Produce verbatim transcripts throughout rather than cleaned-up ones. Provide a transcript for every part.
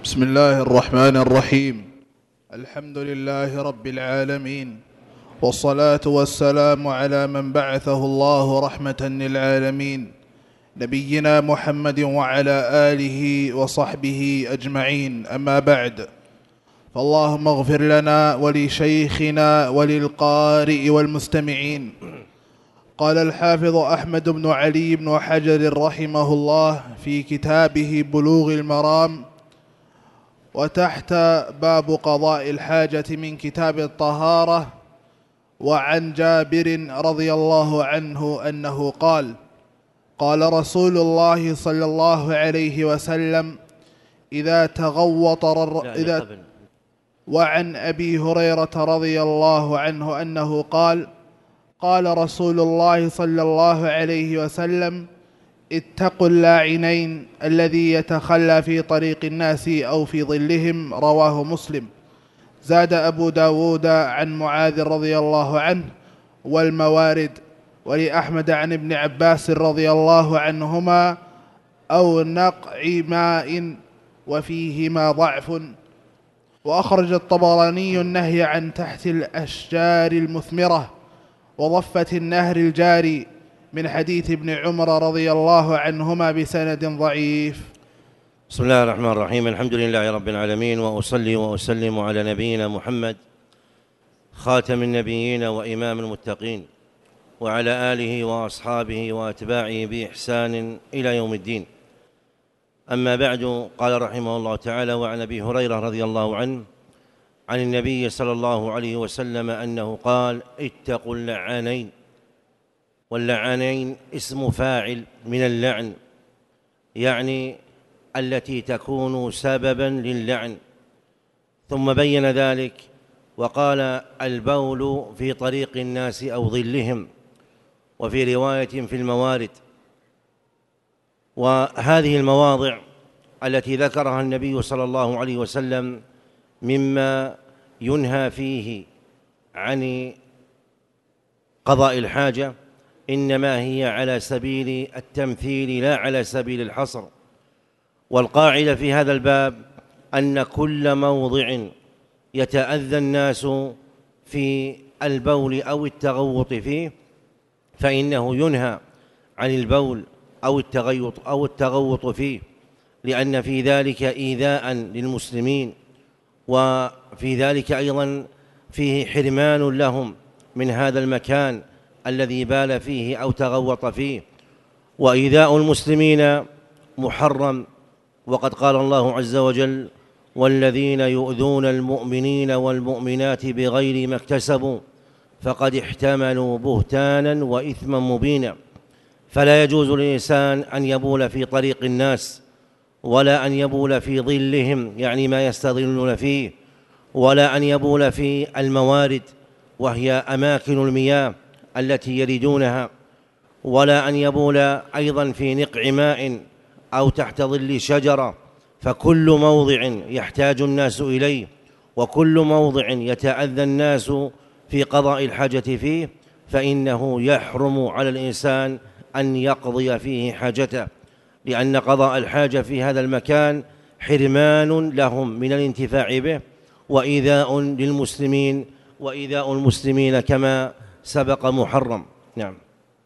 بسم الله الرحمن الرحيم. الحمد لله رب العالمين، والصلاة والسلام على من بعثه الله رحمة للعالمين، نبينا محمد وعلى آله وصحبه أجمعين. أما بعد، فاللهم اغفر لنا ولشيخنا وللقارئ والمستمعين. قال الحافظ أحمد بن علي بن حجر رحمه الله في كتابه بلوغ المرام، وتحت باب قضاء الحاجة من كتاب الطهارة: وعن جابر رضي الله عنه أنه قال: قال رسول الله صلى الله عليه وسلم: إذا تغوط الر... إذا وعن أبي هريرة رضي الله عنه أنه قال: قال رسول الله صلى الله عليه وسلم: اتقوا اللاعنين الذي يتخلى في طريق الناس أو في ظلهم. رواه مسلم. زاد أبو داود عن معاذ رضي الله عنه: والموارد. ولأحمد عن ابن عباس رضي الله عنهما: أو نقع ماء، وفيهما ضعف. وأخرج الطبراني النهي عن تحت الأشجار المثمرة وضفة النهر الجاري من حديث ابن عمر رضي الله عنهما بسند ضعيف. بسم الله الرحمن الرحيم. الحمد لله رب العالمين، وأصلي وأسلم على نبينا محمد خاتم النبيين وإمام المتقين، وعلى آله وأصحابه وأتباعه بإحسان إلى يوم الدين. أما بعد، قال رحمه الله تعالى: وعن أبي هريرة رضي الله عنه عن النبي صلى الله عليه وسلم أنه قال: اتقوا اللعانين. واللعانين اسم فاعل من اللعن، يعني التي تكون سببا للعن. ثم بين ذلك وقال: البول في طريق الناس أو ظلهم، وفي رواية في الموارد. وهذه المواضع التي ذكرها النبي صلى الله عليه وسلم مما ينهى فيه عن قضاء الحاجة إنما هي على سبيل التمثيل لا على سبيل الحصر. والقاعدة في هذا الباب أن كل موضع يتأذى الناس في البول أو التغوط فيه فإنه ينهى عن البول أو التغيط أو التغوط فيه، لأن في ذلك إيذاء للمسلمين، وفي ذلك أيضا فيه حرمان لهم من هذا المكان الذي بال فيه أو تغوط فيه. وإيذاء المسلمين محرم، وقد قال الله عز وجل: والذين يؤذون المؤمنين والمؤمنات بغير ما اكتسبوا فقد احتملوا بهتانا وإثما مبينا. فلا يجوز للإنسان أن يبول في طريق الناس، ولا أن يبول في ظلهم يعني ما يستظلون فيه، ولا أن يبول في الموارد وهي أماكن المياه التي يردونها، ولا أن يبول أيضا في نقع ماء أو تحت ظل شجرة. فكل موضع يحتاج الناس إليه، وكل موضع يتأذى الناس في قضاء الحاجة فيه، فإنه يحرم على الإنسان أن يقضي فيه حاجته، لأن قضاء الحاجة في هذا المكان حرمان لهم من الانتفاع به، وإيذاء للمسلمين، وإيذاء المسلمين كما سبق محرم. نعم.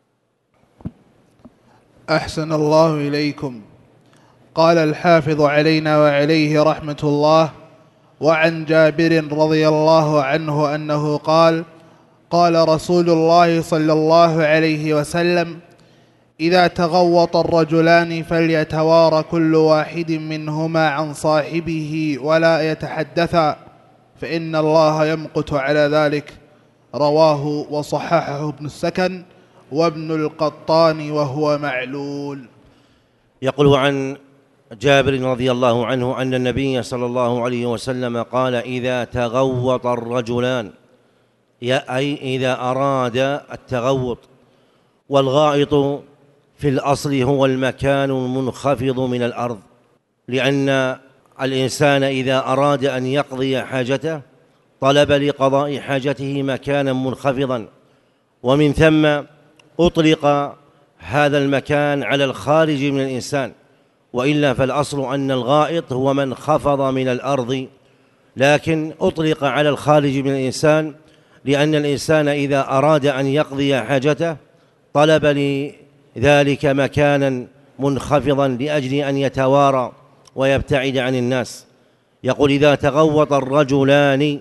أحسن الله إليكم. قال الحافظ علينا وعليه رحمة الله: وعن جابر رضي الله عنه أنه قال: قال رسول الله صلى الله عليه وسلم: إذا تغوط الرجلان فليتوارى كل واحد منهما عن صاحبه ولا يتحدثا، فإن الله يمقت على ذلك. رواه وصححه ابن السكن وابن القطان وهو معلول. يقول عن جابر رضي الله عنه أن النبي صلى الله عليه وسلم قال: إذا تغوط الرجلان، أي إذا أراد التغوط. والغائط في الأصل هو المكان المنخفض من الأرض، لأن الإنسان إذا أراد أن يقضي حاجته طلب لقضاء حاجته مكانا منخفضا، ومن ثم أطلق هذا المكان على الخارج من الإنسان، وإلا فالأصل أن الغائط هو من خفض من الأرض، لكن أطلق على الخارج من الإنسان لأن الإنسان إذا أراد أن يقضي حاجته طلب لذلك مكانا منخفضا لأجل أن يتوارى ويبتعد عن الناس. يقول: إذا تغوط الرجلان،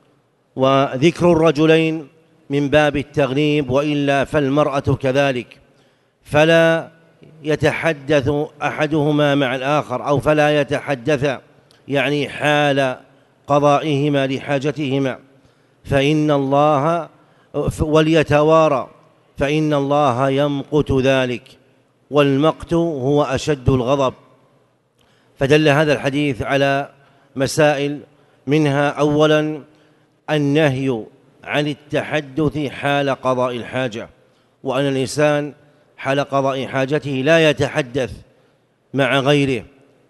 وذكر الرجلين من باب التغليب، وإلا فالمرأة كذلك، فلا يتحدث أحدهما مع الآخر، أو فلا يتحدث يعني حال قضائهما لحاجتهما، فإن الله وليتوارى فإن الله يمقت ذلك، والمقت هو أشد الغضب. فدل هذا الحديث على مسائل، منها أولا النهي عن التحدث حال قضاء الحاجة، وأن الإنسان حال قضاء حاجته لا يتحدث مع غيره،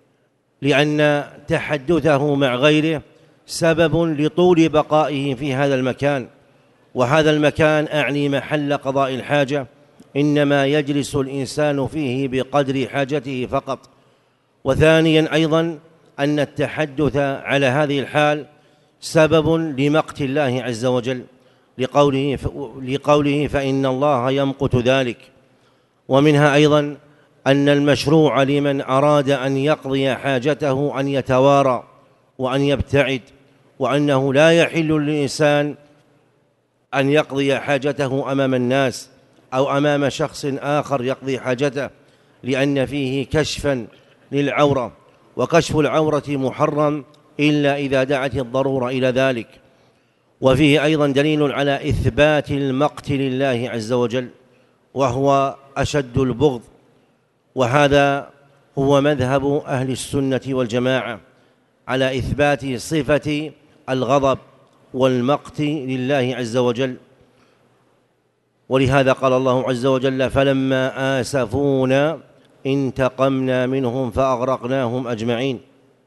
لأن تحدثه مع غيره سبب لطول بقائه في هذا المكان، وهذا المكان أعني محل قضاء الحاجة إنما يجلس الإنسان فيه بقدر حاجته فقط. وثانيا أيضا أن التحدث على هذه الحال سبب لمقت الله عز وجل، لقوله, لقوله فإن الله يمقت ذلك. ومنها أيضا أن المشروع لمن أراد أن يقضي حاجته أن يتوارى وأن يبتعد، وأنه لا يحل للإنسان أن يقضي حاجته أمام الناس أو أمام شخص آخر يقضي حاجته، لأن فيه كشفا للعورة، وكشف العورة محرم إلا إذا دعت الضرورة إلى ذلك. وفيه أيضا دليل على إثبات المقت لله عز وجل، وهو أشد البغض، وهذا هو مذهب أهل السنة والجماعة على إثبات صفة الغضب والمقت لله عز وجل. ولهذا قال الله عز وجل: فلما آسفونا انتقمنا منهم فأغرقناهم أجمعين.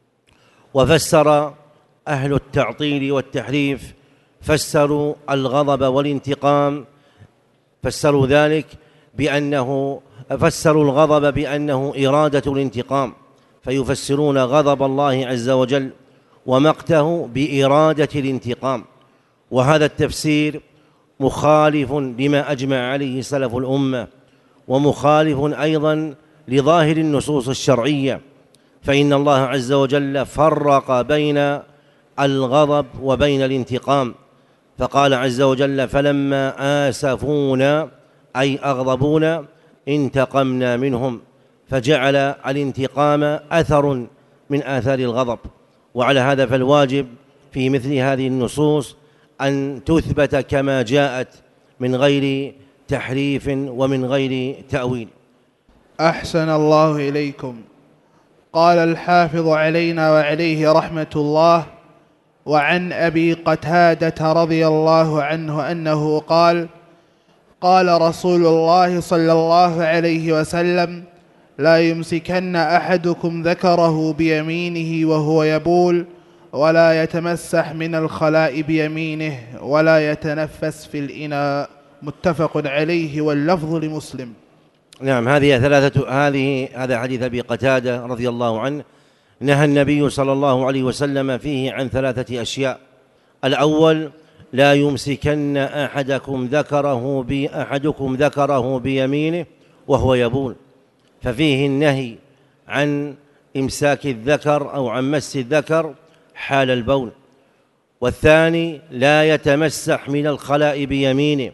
وفسر أهل التعطيل والتحريف، فسروا الغضب والانتقام، فسروا ذلك بأنه فسروا الغضب بأنه إرادة الانتقام، فيفسرون غضب الله عز وجل ومقته بإرادة الانتقام، وهذا التفسير مخالف لما أجمع عليه سلف الأمة، ومخالف أيضا لظاهر النصوص الشرعية، فإن الله عز وجل فرق بين الغضب وبين الانتقام، فقال عز وجل: فلما آسفونا أي أغضبونا انتقمنا منهم، فجعل الانتقام أثر من آثار الغضب. وعلى هذا فالواجب في مثل هذه النصوص أن تثبت كما جاءت من غير تحريف ومن غير تأويل. أحسن الله إليكم. قال الحافظ علينا وعليه رحمة الله: وعن أبي قتادة رضي الله عنه أنه قال: قال رسول الله صلى الله عليه وسلم: لا يمسكن أحدكم ذكره بيمينه وهو يبول، ولا يتمسح من الخلاء بيمينه، ولا يتنفس في الإناء. متفق عليه، واللفظ لمسلم. نعم، هذه ثلاثة هذه هذا حديث أبي قتادة رضي الله عنه. نهى النبي صلى الله عليه وسلم فيه عن ثلاثة أشياء: الأول: لا يمسكن أحدكم ذكره بأحدكم ذكره بيمينه وهو يبول، ففيه النهي عن إمساك الذكر أو عن مس الذكر حال البول. والثاني: لا يتمسح من الخلاء بيمينه،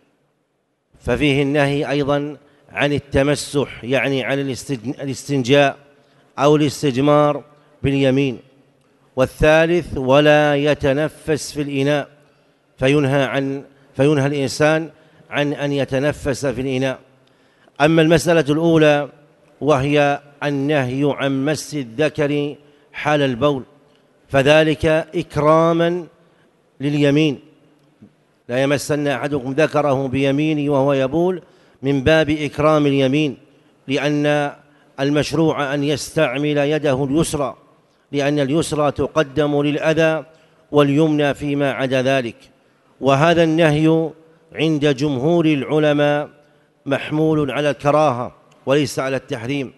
ففيه النهي أيضا عن التمسح، يعني عن الاستنجاء أو الاستجمار باليمين. والثالث: ولا يتنفس في الإناء، فينهى عن فينهى الإنسان عن أن يتنفس في الإناء. أما المسألة الأولى وهي النهي عن مس الذكر حال البول، فذلك إكراما لليمين، لا يمسن أحدكم ذكره بيمينه وهو يبول، من باب إكرام اليمين، لأن المشروع أن يستعمل يده اليسرى، لأن اليسرى تقدم للأذى واليمنى فيما عدا ذلك. وهذا النهي عند جمهور العلماء محمول على الكراهة وليس على التحريم،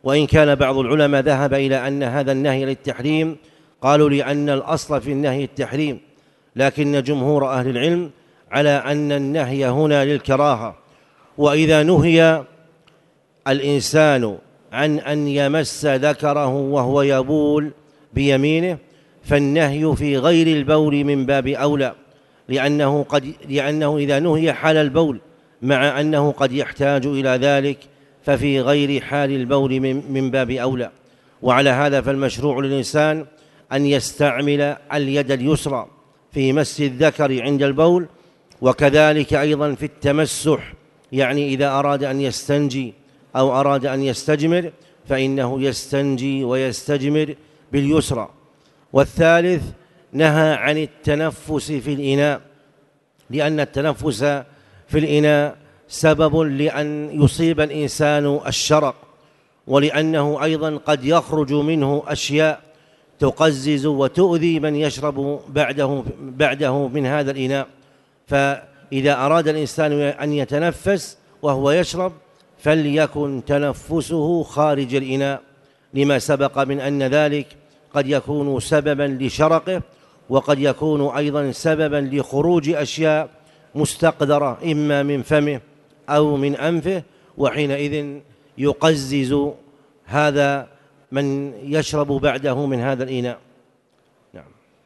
وإن كان بعض العلماء ذهب إلى أن هذا النهي للتحريم، قالوا لأن الأصل في النهي التحريم، لكن جمهور أهل العلم على أن النهي هنا للكراهة. وإذا نهي الإنسان عن أن يمس ذكره وهو يبول بيمينه فالنهي في غير البول من باب أولى، لأنه, قد لأنه إذا نهي حال البول مع أنه قد يحتاج إلى ذلك ففي غير حال البول من باب أولى. وعلى هذا فالمشروع للإنسان أن يستعمل اليد اليسرى في مس الذكر عند البول، وكذلك أيضا في التمسح، يعني إذا أراد أن يستنجي أو أراد أن يستجمر فإنه يستنجي ويستجمر باليسرى. والثالث نهى عن التنفس في الإناء، لأن التنفس في الإناء سبب لأن يصيب الإنسان الشرق، ولأنه أيضا قد يخرج منه أشياء تقزز وتؤذي من يشرب بعده, بعده من هذا الإناء. فإذا أراد الإنسان أن يتنفس وهو يشرب فليكن تنفسه خارج الإناء، لما سبق من أن ذلك قد يكون سببا لشرقه، وقد يكون أيضا سببا لخروج أشياء مستقدرة إما من فمه أو من أنفه، وحينئذ يقزز هذا من يشرب بعده من هذا الإناء. نعم.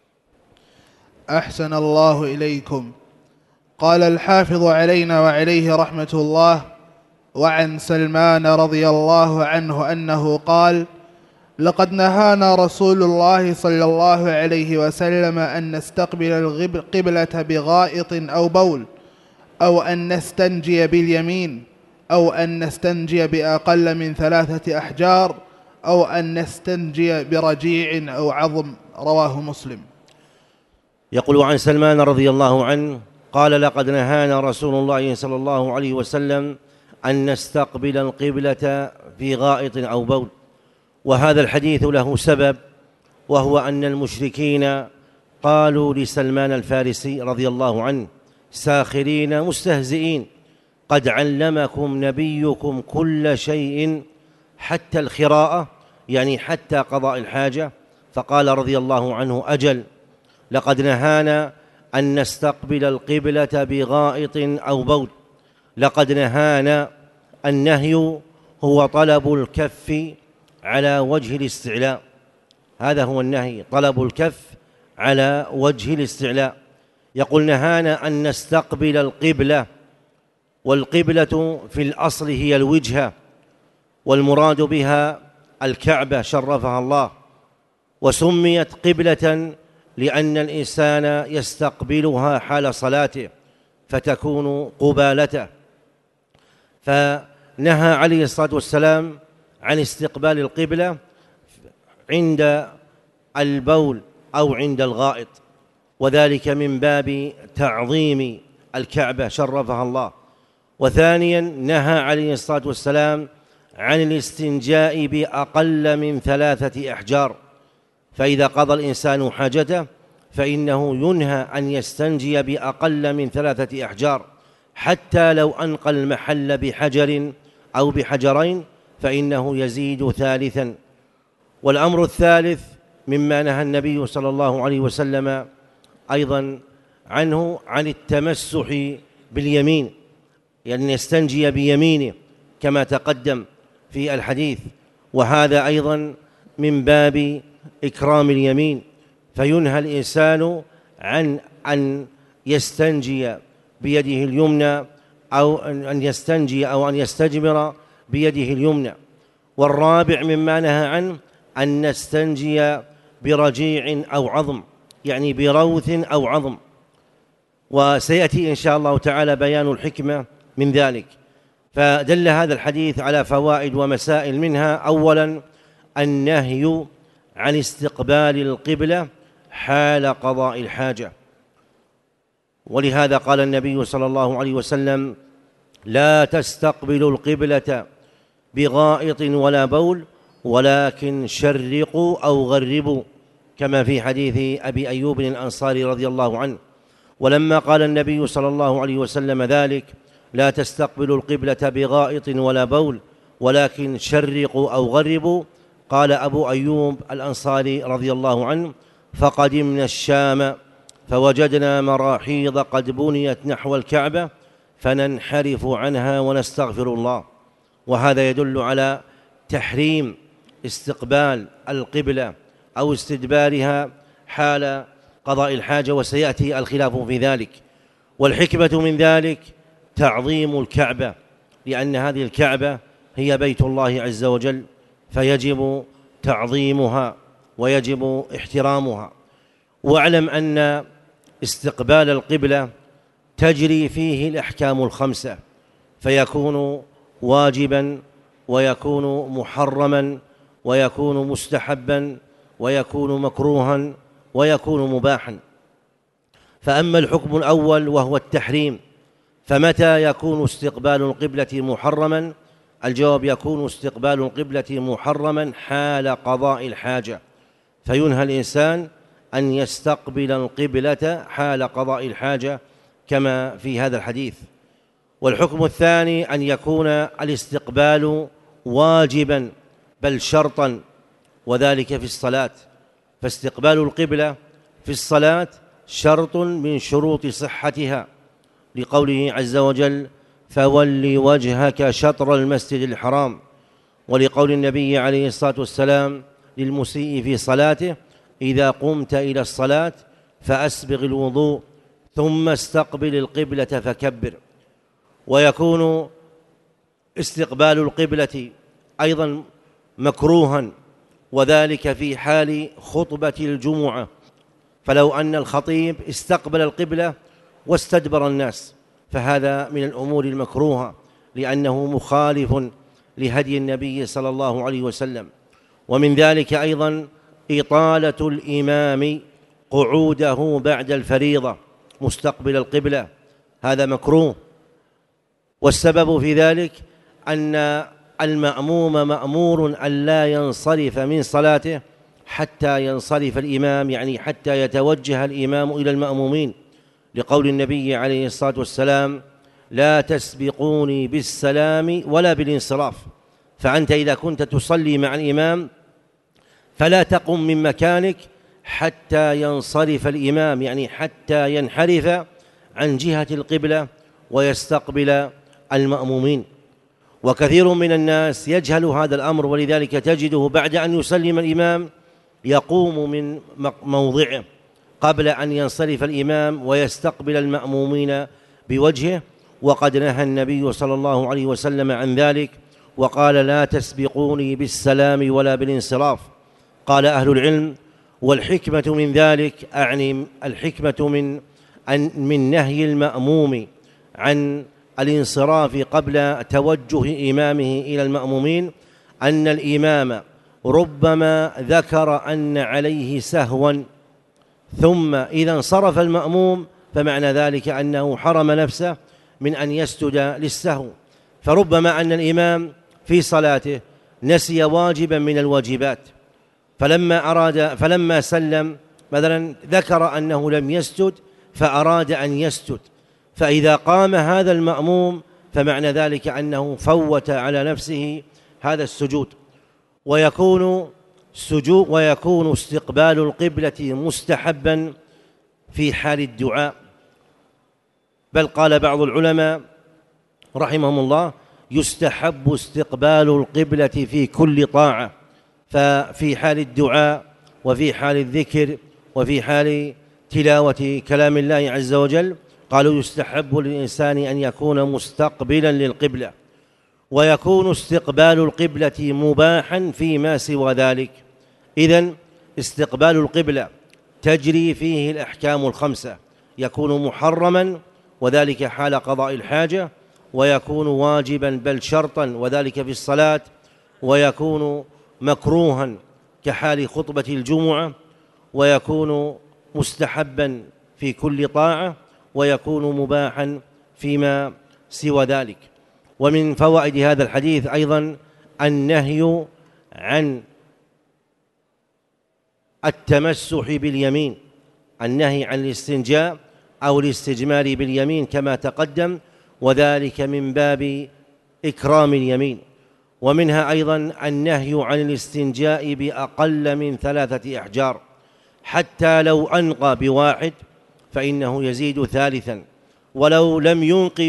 أحسن الله إليكم. قال الحافظ علينا وعليه رحمة الله: وعن سلمان رضي الله عنه أنه قال: لقد نهانا رسول الله صلى الله عليه وسلم أن نستقبل القبلة بغائط أو بول، أو أن نستنجي باليمين، أو أن نستنجي بأقل من ثلاثة أحجار، أو أن نستنجي برجيع أو عظم. رواه مسلم. يقول عن سلمان رضي الله عنه قال: لقد نهانا رسول الله صلى الله عليه وسلم أن نستقبل القبلة في غائط أو بول. وهذا الحديث له سبب، وهو أن المشركين قالوا لسلمان الفارسي رضي الله عنه ساخرين مستهزئين: قد علمكم نبيكم كل شيء حتى الخراءة، يعني حتى قضاء الحاجة. فقال رضي الله عنه: أجل، لقد نهانا أن نستقبل القبلة بغائط أو بول. لقد نهانا، النهي هو طلب الكف على وجه الاستعلاء، هذا هو النهي، طلب الكف على وجه الاستعلاء. يقول: نهانا أن نستقبل القبلة، والقبلة في الأصل هي الوجهة، والمراد بها الكعبة شرفها الله، وسميت قبلة لأن الإنسان يستقبلها حال صلاته فتكون قبالته. فنهى عليه الصلاة والسلام عن استقبال القبلة عند البول أو عند الغائط، وذلك من باب تعظيم الكعبة شرفها الله. وثانيا نهى عليه الصلاة والسلام عن الاستنجاء بأقل من ثلاثة أحجار، فإذا قضى الإنسان حاجته فإنه ينهى أن يستنجي بأقل من ثلاثة أحجار، حتى لو أنقى المحل بحجر أو بحجرين فإنه يزيد ثالثا. والأمر الثالث مما نهى النبي صلى الله عليه وسلم أيضا عنه عن التمسح باليمين، يعني يستنجي بيمينه كما تقدم في الحديث، وهذا أيضا من باب إكرام اليمين، فينهى الإنسان عن أن يستنجي بيده اليمنى أو أن يستنجي أو أن يستجمر بيده اليمنى. والرابع مما نهى عنه أن نستنجي برجيع أو عظم، يعني بروث أو عظم، وسيأتي إن شاء الله تعالى بيان الحكمة من ذلك. فدل هذا الحديث على فوائد ومسائل، منها أولا النهي عن استقبال القبلة حال قضاء الحاجة، ولهذا قال النبي صلى الله عليه وسلم: لا تستقبلوا القبلة بغائط ولا بول، ولكن شرقوا أو غربوا، كما في حديث أبي أيوب الأنصاري رضي الله عنه. ولما قال النبي صلى الله عليه وسلم ذلك: لا تستقبلوا القبلة بغائط ولا بول ولكن شرقوا أو غربوا. قال أبو أيوب الأنصاري رضي الله عنه: فقدمنا الشام فوجدنا مراحيض قد بنيت نحو الكعبة فننحرف عنها ونستغفر الله. وهذا يدل على تحريم استقبال القبلة أو استدبارها حال قضاء الحاجة، وسيأتي الخلاف في ذلك. والحكمة من ذلك تعظيم الكعبة، لأن هذه الكعبة هي بيت الله عز وجل، فيجب تعظيمها ويجب احترامها. واعلم أن استقبال القبلة تجري فيه الأحكام الخمسة، فيكون واجبا ويكون محرما ويكون مستحبا ويكون مكروها ويكون مباحا. فأما الحكم الأول وهو التحريم، فمتى يكون استقبال القبلة محرما؟ الجواب: يكون استقبال القبلة محرما حال قضاء الحاجة، فينهى الإنسان أن يستقبل القبلة حال قضاء الحاجة كما في هذا الحديث. والحكم الثاني أن يكون الاستقبال واجبا بل شرطا، وذلك في الصلاة، فاستقبال القبلة في الصلاة شرط من شروط صحتها، لقوله عز وجل: فول وجهك شطر المسجد الحرام، ولقول النبي عليه الصلاة والسلام للمسيء في صلاته: إذا قمت إلى الصلاة فأسبغ الوضوء ثم استقبل القبلة فكبر. ويكون استقبال القبلة أيضا مكروها، وذلك في حال خطبة الجمعة، فلو أن الخطيب استقبل القبلة واستدبر الناس فهذا من الأمور المكروهة، لأنه مخالف لهدي النبي صلى الله عليه وسلم. ومن ذلك أيضا إطالة الإمام قعوده بعد الفريضة مستقبل القبلة، هذا مكروه. والسبب في ذلك أن المأموم مأمور أن لا ينصرف من صلاته حتى ينصرف الإمام، يعني حتى يتوجه الإمام إلى المأمومين، لقول النبي عليه الصلاة والسلام: لا تسبقوني بالسلام ولا بالانصراف. فأنت إذا كنت تصلي مع الإمام فلا تقم من مكانك حتى ينصرف الإمام، يعني حتى ينحرف عن جهة القبلة ويستقبل المأمومين. وكثير من الناس يجهل هذا الأمر، ولذلك تجده بعد أن يسلم الإمام يقوم من موضعه قبل أن ينصرف الإمام ويستقبل المأمومين بوجهه، وقد نهى النبي صلى الله عليه وسلم عن ذلك وقال: لا تسبقوني بالسلام ولا بالانصراف. قال أهل العلم: والحكمة من ذلك، أعني الحكمة من أن من نهي المأموم عن الانصراف قبل توجه إمامه إلى المأمومين، أن الإمام ربما ذكر أن عليه سهوا، ثم إذا انصرف المأموم فمعنى ذلك أنه حرم نفسه من أن يسجد للسهو. فربما أن الإمام في صلاته نسي واجبا من الواجبات، فلما أراد فلما سلم مثلا ذكر أنه لم يسجد فأراد أن يسجد، فإذا قام هذا المأموم فمعنى ذلك أنه فوت على نفسه هذا السجود. ويكون سجود ويكون استقبال القبلة مستحبا في حال الدعاء، بل قال بعض العلماء رحمهم الله: يستحب استقبال القبلة في كل طاعة، ففي حال الدعاء وفي حال الذكر وفي حال تلاوة كلام الله عز وجل قالوا يستحب للإنسان أن يكون مستقبلا للقبلة. ويكون استقبال القبلة مباحا فيما سوى ذلك. إذن استقبال القبلة تجري فيه الأحكام الخمسة، يكون محرما وذلك حال قضاء الحاجة، ويكون واجبا بل شرطا وذلك في الصلاة، ويكون مكروها كحال خطبة الجمعة، ويكون مستحبا في كل طاعة، ويكون مباحا فيما سوى ذلك. ومن فوائد هذا الحديث أيضا النهي عن التمسح باليمين، النهي عن الاستنجاء أو الاستجمار باليمين كما تقدم، وذلك من باب إكرام اليمين. ومنها أيضا النهي عن الاستنجاء بأقل من ثلاثة أحجار، حتى لو أنقى بواحد فإنه يزيد ثالثا، ولو لم ينقب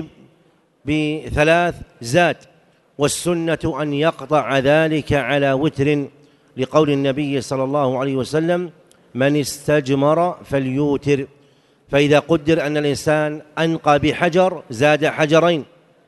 بثلاث زاد. والسنة أن يقطع ذلك على وتر، لقول النبي صلى الله عليه وسلم: من استجمر فليوتر. فإذا قدر أن الإنسان أنقى بحجر زاد حجرين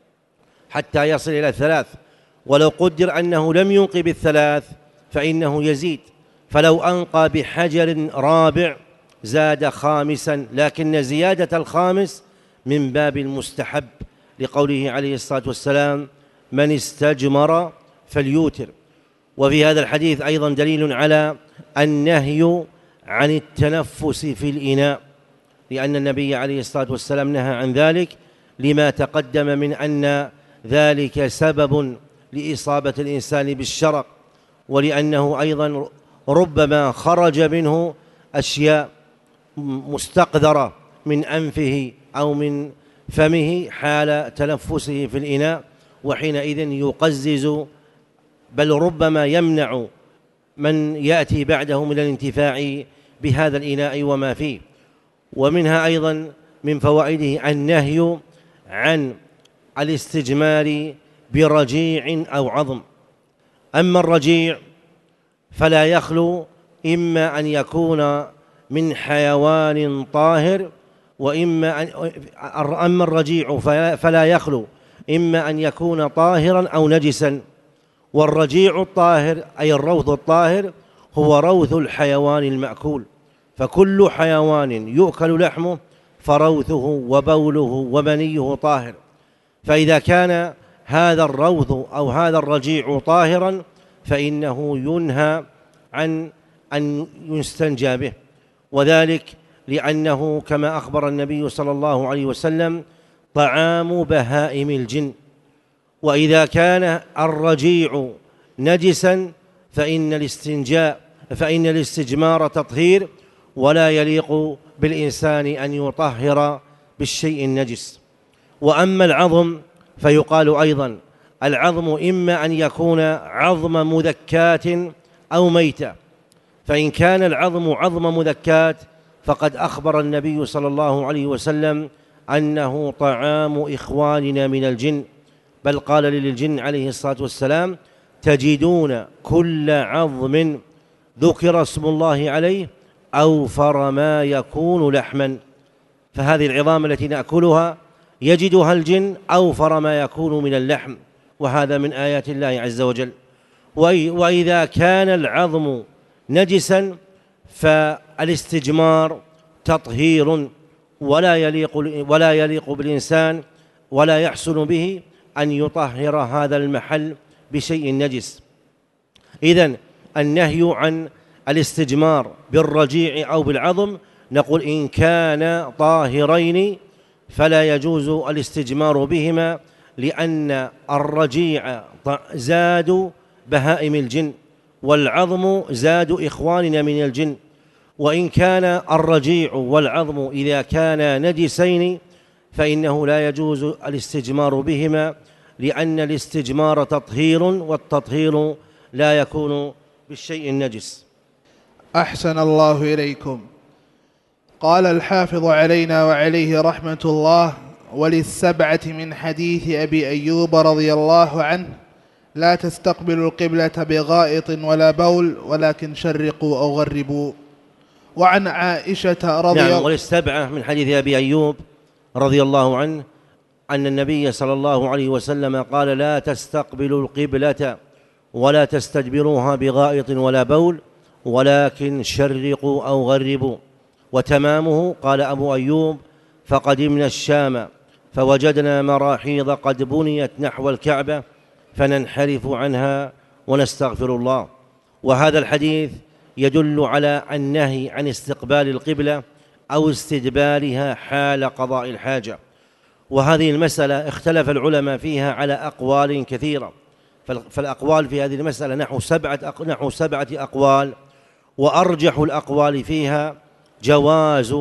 حتى يصل إلى الثلاث، ولو قدر أنه لم ينقي بالثلاث فإنه يزيد، فلو أنقى بحجر رابع زاد خامسا، لكن زيادة الخامس من باب المستحب، لقوله عليه الصلاة والسلام: من استجمر فليوتر. وفي هذا الحديث أيضا دليل على النهي عن التنفس في الإناء، لأن النبي عليه الصلاة والسلام نهى عن ذلك لما تقدم من أن ذلك سبب لإصابة الإنسان بالشرق، ولأنه أيضا ربما خرج منه أشياء مستقذرة من أنفه أو من فمه حال تنفسه في الإناء، وحينئذ يقزز، بل ربما يمنع من يأتي بعده من الانتفاع بهذا الإناء وما فيه. ومنها أيضا من فوائده النهي عن الاستجمار برجيع أو عظم. أما الرجيع فلا يخلو إما أن يكون من حيوان طاهر، وإما أن أما الرجيع فلا يخلو إما أن يكون طاهرا أو نجسا. والرجيع الطاهر أي الروث الطاهر هو روث الحيوان المأكول، فكل حيوان يؤكل لحمه فروثه وبوله ومنيه طاهر. فإذا كان هذا الروث أو هذا الرجيع طاهرا فإنه ينهى عن أن يستنجى به، وذلك لأنه كما أخبر النبي صلى الله عليه وسلم: طعام بهائم الجن. وإذا كان الرجيع نجسا فإن الاستنجاء فإن الاستجمار تطهير، ولا يليق بالإنسان أن يطهر بالشيء النجس. وأما العظم فيقال أيضا: العظم إما أن يكون عظم مذكاة أو ميتة، فإن كان العظم عظم مذكاة فقد أخبر النبي صلى الله عليه وسلم أنه طعام إخواننا من الجن، بل قال للجن عليه الصلاة والسلام: تجدون كل عظم ذكر اسم الله عليه أوفر ما يكون لحما. فهذه العظام التي نأكلها يجدها الجن أوفر ما يكون من اللحم، وهذا من آيات الله عز وجل. وإذا كان العظم نجسا فالاستجمار تطهير، ولا يليق ولا يليق بالإنسان ولا يحسن به أن يطهر هذا المحل بشيء نجس. إذن النهي عن الاستجمار بالرجيع أو بالعظم، نقول إن كان طاهرين فلا يجوز الاستجمار بهما، لأن الرجيع زاد بهائم الجن والعظم زاد إخواننا من الجن. وإن كان الرجيع والعظم إذا كان نجسين فإنه لا يجوز الاستجمار بهما، لأن الاستجمار تطهير، والتطهير لا يكون بالشيء النجس. أحسن الله إليكم. قال الحافظ علينا وعليه رحمة الله: وللسبعة من حديث أبي أيوب رضي الله عنه: لا تستقبلوا القبلة بغائط ولا بول ولكن شرقوا أو غربوا. وعن عائشة رضي الله نعم وللسبعة من حديث أبي أيوب رضي الله عنه أن النبي صلى الله عليه وسلم قال: لا تستقبلوا القبلة ولا تستدبروها بغائط ولا بول ولكن شرقوا أو غربوا. وتمامه قال أبو أيوب: فقدمنا الشام فوجدنا مراحيض قد بنيت نحو الكعبة فننحرف عنها ونستغفر الله. وهذا الحديث يدل على النهي عن استقبال القبلة أو استدبارها حال قضاء الحاجة. وهذه المسألة اختلف العلماء فيها على أقوال كثيرة، فالأقوال في هذه المسألة نحو سبعة نحو سبعة أقوال، وأرجح الأقوال فيها جواز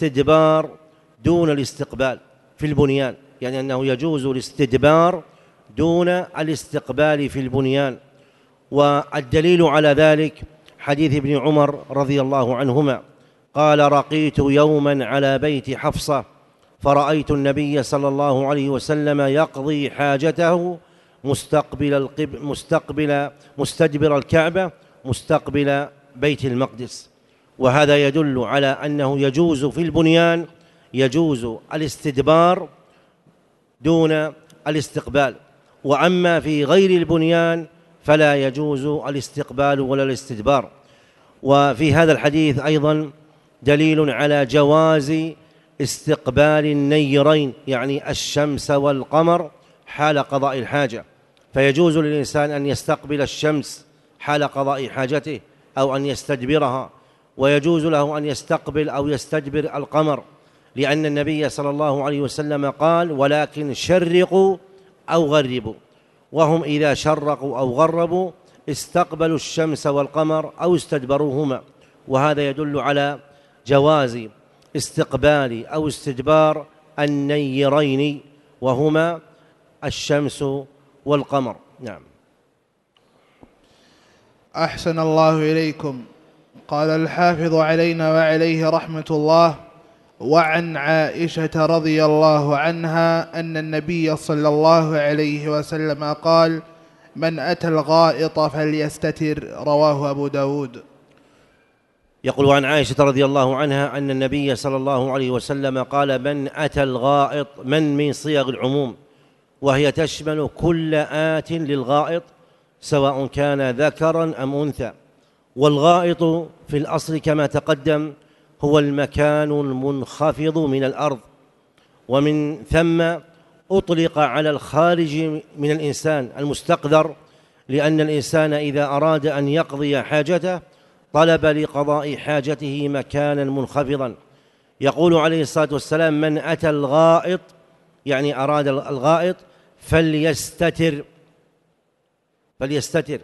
الاستدبار دون الاستقبال في البنيان، يعني أنه يجوز الاستدبار دون الاستقبال في البنيان. والدليل على ذلك حديث ابن عمر رضي الله عنهما قال: رقيت يوما على بيت حفصة فرأيت النبي صلى الله عليه وسلم يقضي حاجته مستقبل القب مستقبل مستدبر الكعبة مستقبل بيت المقدس. وهذا يدل على أنه يجوز في البنيان يجوز الاستدبار دون الاستقبال، وأما في غير البنيان فلا يجوز الاستقبال ولا الاستدبار. وفي هذا الحديث أيضا دليل على جواز استقبال النيرين، يعني الشمس والقمر، حال قضاء الحاجة، فيجوز للإنسان أن يستقبل الشمس حال قضاء حاجته أو أن يستدبرها، ويجوز له أن يستقبل أو يستدبر القمر، لأن النبي صلى الله عليه وسلم قال: ولكن شرقوا أو غربوا. وهم إذا شرقوا أو غربوا استقبلوا الشمس والقمر أو استدبروهما. وهذا يدل على جواز استقبال أو استدبار النيرين وهما الشمس والقمر. نعم. أحسن الله إليكم. قال الحافظ علينا وعليه رحمة الله: وعن عائشة رضي الله عنها أن النبي صلى الله عليه وسلم قال: من أتى الغائط فليستتر. رواه أبو داود. يقول عن عائشة رضي الله عنها أن النبي صلى الله عليه وسلم قال: من أتى الغائط، من من صيغ العموم، وهي تشمل كل آت للغائط سواء كان ذكرا أم أنثى. والغائط في الأصل كما تقدم هو المكان المنخفض من الأرض، ومن ثم أطلق على الخارج من الإنسان المستقذر، لأن الإنسان إذا أراد أن يقضي حاجته طلب لقضاء حاجته مكانا منخفضا. يقول عليه الصلاة والسلام: من أتى الغائط، يعني أراد الغائط، فليستتر فليستتر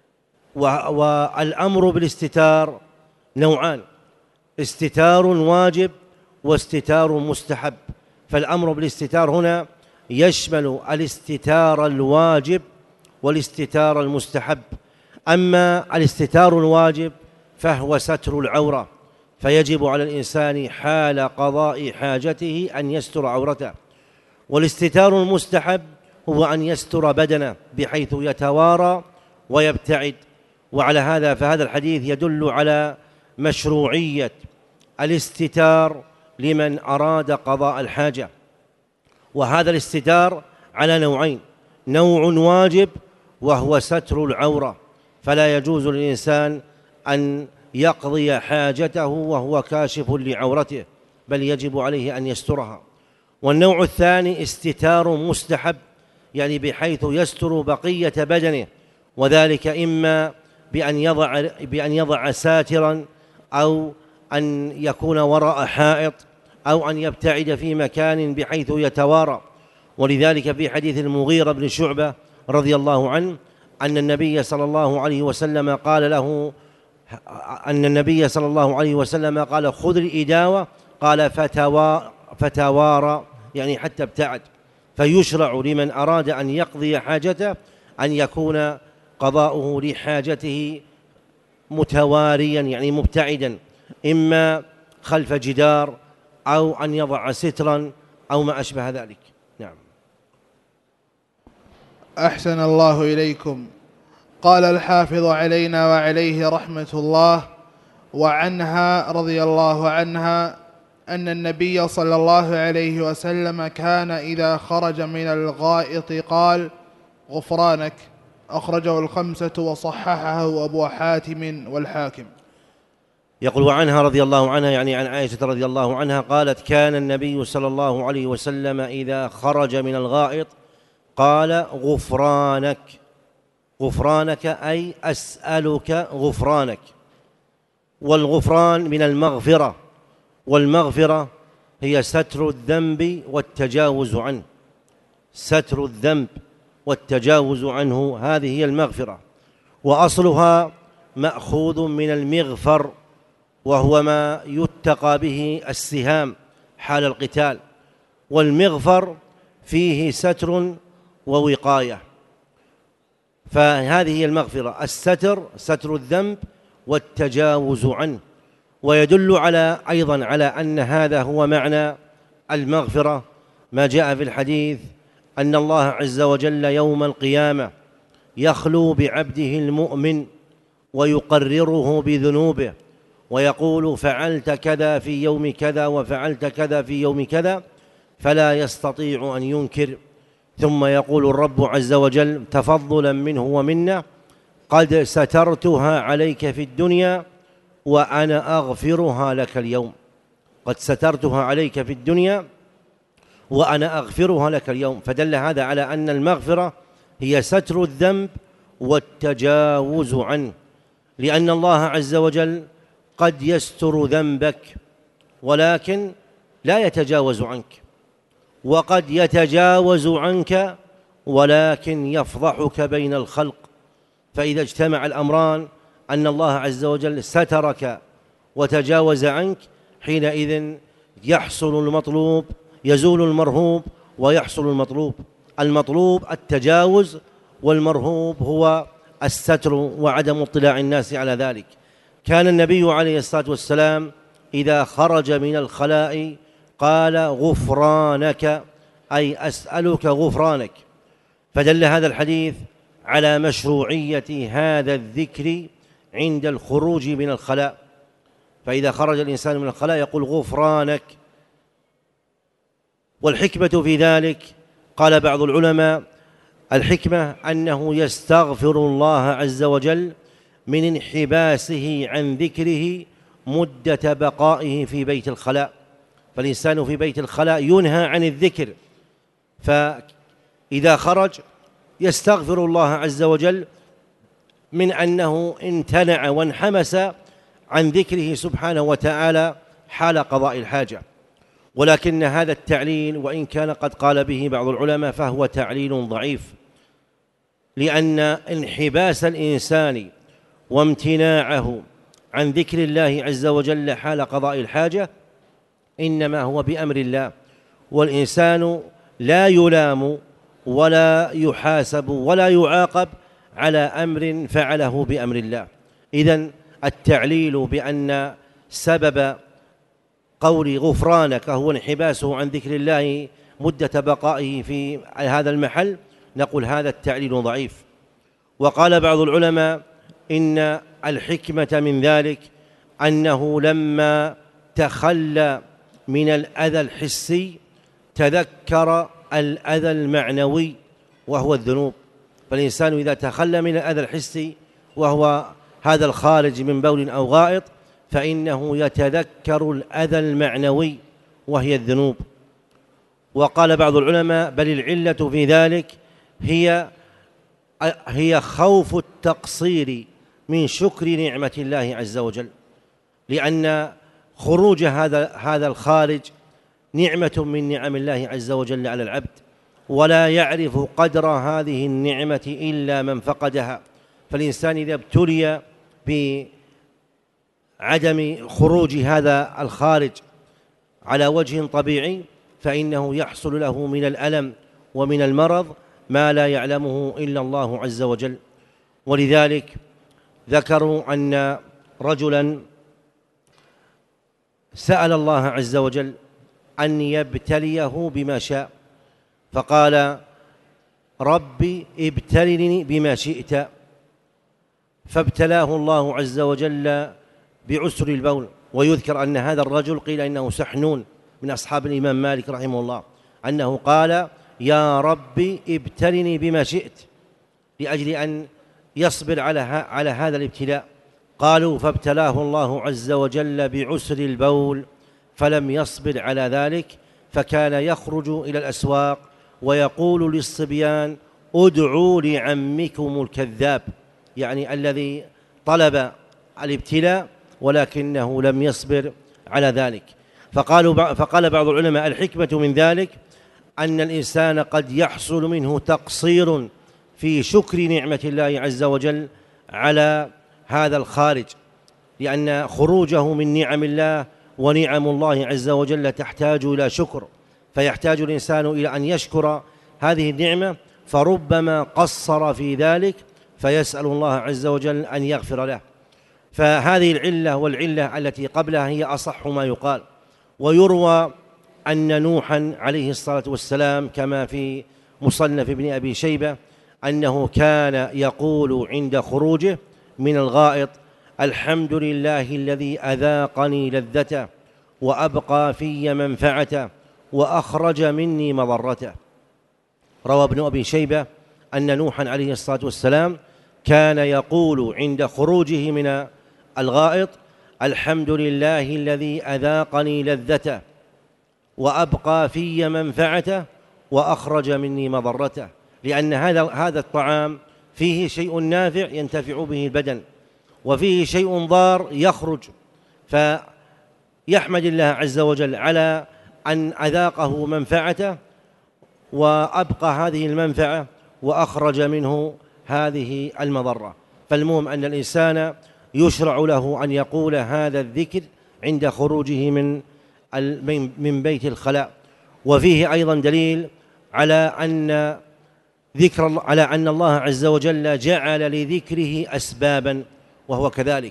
والأمر بالاستتار نوعان: استتار واجب واستتار مستحب. فالأمر بالاستتار هنا يشمل الاستتار الواجب والاستتار المستحب. أما الاستتار الواجب فهو ستر العورة، فيجب على الإنسان حال قضاء حاجته أن يستر عورته. والاستتار المستحب هو أن يستر بدنه بحيث يتوارى ويبتعد. وعلى هذا فهذا الحديث يدل على مشروعية الاستتار لمن أراد قضاء الحاجة. وهذا الاستتار على نوعين: نوع واجب وهو ستر العورة، فلا يجوز للإنسان أن يقضي حاجته وهو كاشف لعورته، بل يجب عليه أن يسترها. والنوع الثاني استتار مستحب، يعني بحيث يستر بقية بدنه، وذلك إما بأن يضع, بأن يضع ساترا، أو أن يكون وراء حائط، أو أن يبتعد في مكان بحيث يتوارى. ولذلك في حديث المغيرة بن شعبة رضي الله عنه أن النبي صلى الله عليه وسلم قال له أن النبي صلى الله عليه وسلم قال: خذ الإداوة، قال: فتوارى، يعني حتى ابتعد. فيشرع لمن أراد أن يقضي حاجته أن يكون قضاؤه لحاجته متواريا، يعني مبتعدا، إما خلف جدار أو أن يضع سترا أو ما أشبه ذلك. نعم. أحسن الله إليكم. قال الحافظ علينا وعليه رحمة الله: وعنها رضي الله عنها أن النبي صلى الله عليه وسلم كان إذا خرج من الغائط قال: غفرانك. أخرجه الخمسة وصححه أبو حاتم والحاكم. يقول وعنها رضي الله عنها، يعني عن عائشة رضي الله عنها قالت: كان النبي صلى الله عليه وسلم إذا خرج من الغائط قال: غفرانك. غفرانك أي أسألك غفرانك. والغفران من المغفرة، والمغفرة هي ستر الذنب والتجاوز عنه. ستر الذنب والتجاوز عنه، هذه هي المغفرة. وأصلها مأخوذ من المغفر، وهو ما يتقى به السهام حال القتال. والمغفر فيه ستر ووقاية. فهذه هي المغفرة: الستر، ستر الذنب والتجاوز عنه. ويدل على أيضا على أن هذا هو معنى المغفرة ما جاء في الحديث أن الله عز وجل يوم القيامة يخلو بعبده المؤمن ويقرره بذنوبه ويقول: فعلت كذا في يوم كذا وفعلت كذا في يوم كذا، فلا يستطيع أن ينكر. ثم يقول الرب عز وجل تفضلا منه ومنه: قد سترتها عليك في الدنيا وأنا أغفرها لك اليوم. قد سترتها عليك في الدنيا وأنا أغفرها لك اليوم. فدل هذا على أن المغفرة هي ستر الذنب والتجاوز عنه، لأن الله عز وجل قد يستر ذنبك ولكن لا يتجاوز عنك، وقد يتجاوز عنك ولكن يفضحك بين الخلق. فإذا اجتمع الأمران أن الله عز وجل سترك وتجاوز عنك، حينئذ يحصل المطلوب، يزول المرهوب ويحصل المطلوب. المطلوب التجاوز، والمرهوب هو الستر وعدم اطلاع الناس على ذلك. كان النبي عليه الصلاة والسلام إذا خرج من الخلاء قال: غفرانك، أي أسألك غفرانك. فدل هذا الحديث على مشروعية هذا الذكر عند الخروج من الخلاء. فإذا خرج الإنسان من الخلاء يقول: غفرانك. والحكمة في ذلك قال بعض العلماء: الحكمة أنه يستغفر الله عز وجل من انحباسه عن ذكره مدة بقائه في بيت الخلاء. فالإنسان في بيت الخلاء ينهى عن الذكر، فإذا خرج يستغفر الله عز وجل من أنه امتنع وانحمس عن ذكره سبحانه وتعالى حال قضاء الحاجة. ولكن هذا التعليل وإن كان قد قال به بعض العلماء فهو تعليل ضعيف، لأن انحباس الإنسان وامتناعه عن ذكر الله عز وجل حال قضاء الحاجة إنما هو بأمر الله، والإنسان لا يلام ولا يحاسب ولا يعاقب على أمر فعله بأمر الله. إذن التعليل بأن سبب قول غفرانك هو انحباسه عن ذكر الله مدة بقائه في هذا المحل، نقول هذا التعليل ضعيف. وقال بعض العلماء إن الحكمة من ذلك أنه لما تخلى من الأذى الحسي تذكر الأذى المعنوي وهو الذنوب. فالإنسان إذا تخلى من الأذى الحسي وهو هذا الخارج من بول أو غائط فإنه يتذكر الأذى المعنوي وهي الذنوب. وقال بعض العلماء بل العلة في ذلك هي هي خوف التقصير من شكر نعمة الله عز وجل، لأن خروج هذا هذا الخارج نعمة من نعم الله عز وجل على العبد، ولا يعرف قدر هذه النعمة إلا من فقدها. فالإنسان إذا ابتلي بعدم خروج هذا الخارج على وجه طبيعي فإنه يحصل له من الألم ومن المرض ما لا يعلمه إلا الله عز وجل. ولذلك ذكروا أن رجلا سأل الله عز وجل أن يبتليه بما شاء، فقال ربي ابتلني بما شئت، فابتلاه الله عز وجل بعسر البول. ويذكر أن هذا الرجل قيل إنه سحنون من أصحاب الإمام مالك رحمه الله، أنه قال يا ربي ابتلني بما شئت لأجل أن يصبر على على هذا الابتلاء. قالوا فابتلاه الله عز وجل بعسر البول فلم يصبر على ذلك، فكان يخرج إلى الأسواق ويقول للصبيان ادعوا لعمكم الكذاب، يعني الذي طلب الابتلاء ولكنه لم يصبر على ذلك. فقالوا فقال بعض العلماء الحكمة من ذلك أن الإنسان قد يحصل منه تقصير في شكر نعمة الله عز وجل على هذا الخارج، لأن خروجه من نعم الله ونعم الله عز وجل تحتاج إلى شكر، فيحتاج الإنسان إلى أن يشكر هذه النعمة فربما قصر في ذلك فيسأل الله عز وجل أن يغفر له. فهذه العلة والعلة التي قبلها هي أصح ما يقال. ويروى أن نوحا عليه الصلاة والسلام كما في مصنف ابن أبي شيبة أنه كان يقول عند خروجه من الغائط: الحمد لله الذي أذاقني لذته وأبقى في منفعته وأخرج مني مضرته. روى ابن أبي شيبة أن نوحا عليه الصلاة والسلام كان يقول عند خروجه من الغائط: الحمد لله الذي أذاقني لذته وأبقى في منفعته وأخرج مني مضرته، لأن هذا هذا الطعام فيه شيء نافع ينتفع به البدن وفيه شيء ضار يخرج، فيحمد الله عز وجل على أن أذاقه منفعته وأبقى هذه المنفعة وأخرج منه هذه المضرة. فالمهم أن الإنسان يشرع له أن يقول هذا الذكر عند خروجه من من بيت الخلاء. وفيه أيضا دليل على أن ذكر الله على أن الله عز وجل جعل لذكره أسبابا، وهو كذلك.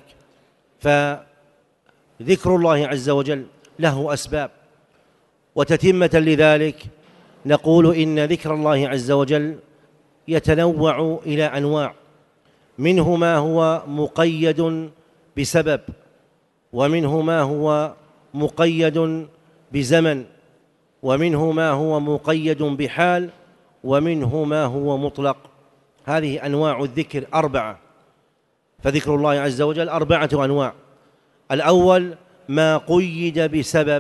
فذكر الله عز وجل له أسباب، وتتمة لذلك نقول إن ذكر الله عز وجل يتنوع إلى أنواع، منه ما هو مقيد بسبب، ومنه ما هو مقيد بزمن، ومنه ما هو مقيد بحال، ومنه ما هو مطلق. هذه أنواع الذكر أربعة. فذكر الله عز وجل أربعة أنواع. الأول ما قيد بسبب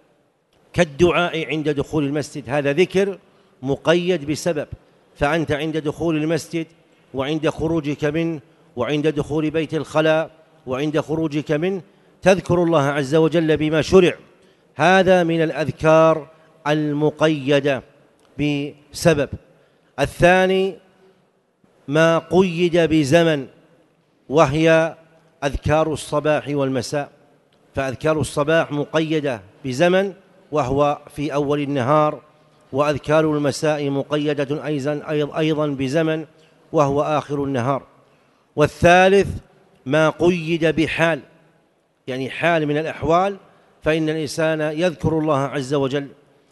كالدعاء عند دخول المسجد، هذا ذكر مقيد بسبب، فأنت عند دخول المسجد وعند خروجك منه وعند دخول بيت الخلاء وعند خروجك منه تذكر الله عز وجل بما شرع. هذا من الأذكار المقيدة بسبب. الثاني ما قيد بزمن، وهي أذكار الصباح والمساء. فأذكار الصباح مقيدة بزمن وهو في أول النهار، وأذكار المساء مقيدة أيضا بزمن وهو آخر النهار. والثالث ما قيد بحال، يعني حال من الأحوال، فإن الإنسان يذكر الله عز وجل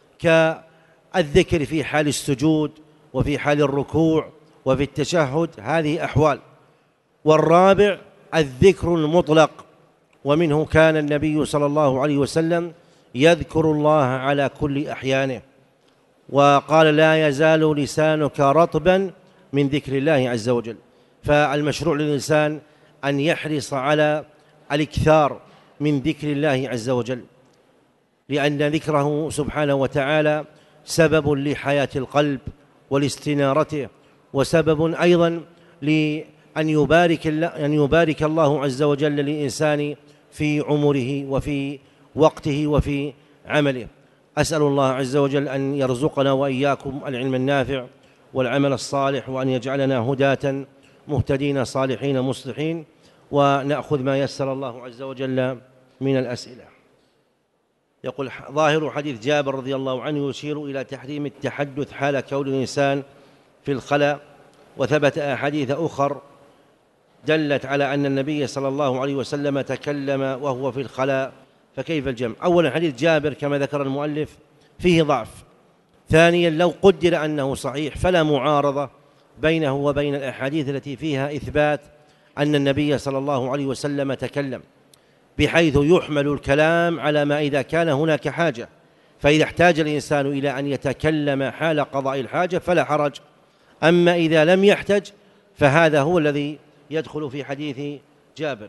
كالذكر في حال السجود وفي حال الركوع وفي التشهد، هذه أحوال. والرابع الذكر المطلق، ومنه كان النبي صلى الله عليه وسلم يذكر الله على كل أحيانه، وقال: لا يزال لسانك رطبا من ذكر الله عز وجل. فالمشروع للإنسان أن يحرص على الإكثار من ذكر الله عز وجل، لأن ذكره سبحانه وتعالى سبب لحياة القلب ولاستنارته، وسبب أيضا لأن يبارك أن يبارك الله عز وجل للإنسان في عمره وفي وقته وفي عمله. أسأل الله عز وجل أن يرزقنا وإياكم العلم النافع والعمل الصالح، وأن يجعلنا هداة مهتدين صالحين مصلحين. ونأخذ ما يسر الله عز وجل من الأسئلة. يقول: ظاهر حديث جابر رضي الله عنه يشير إلى تحريم التحدث حال كون الإنسان في الخلاء، وثبت أحاديث أخر دلت على أن النبي صلى الله عليه وسلم تكلم وهو في الخلاء، فكيف الجمع؟ أولا حديث جابر كما ذكر المؤلف فيه ضعف. ثانيا لو قدر أنه صحيح فلا معارضة بينه وبين الأحاديث التي فيها إثبات أن النبي صلى الله عليه وسلم تكلم، بحيث يحمل الكلام على ما إذا كان هناك حاجة، فإذا احتاج الإنسان إلى أن يتكلم حال قضاء الحاجة فلا حرج. أما إذا لم يحتج فهذا هو الذي يدخل في حديث جابر.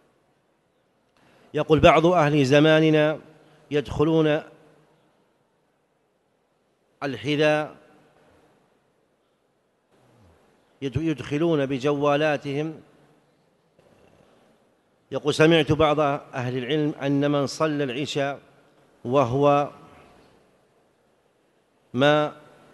يقول: بعض أهل زماننا يدخلون الحذاء يدخلون بجوالاتهم. يقول: سمعت بعض أهل العلم أن من صلى العشاء وهو ما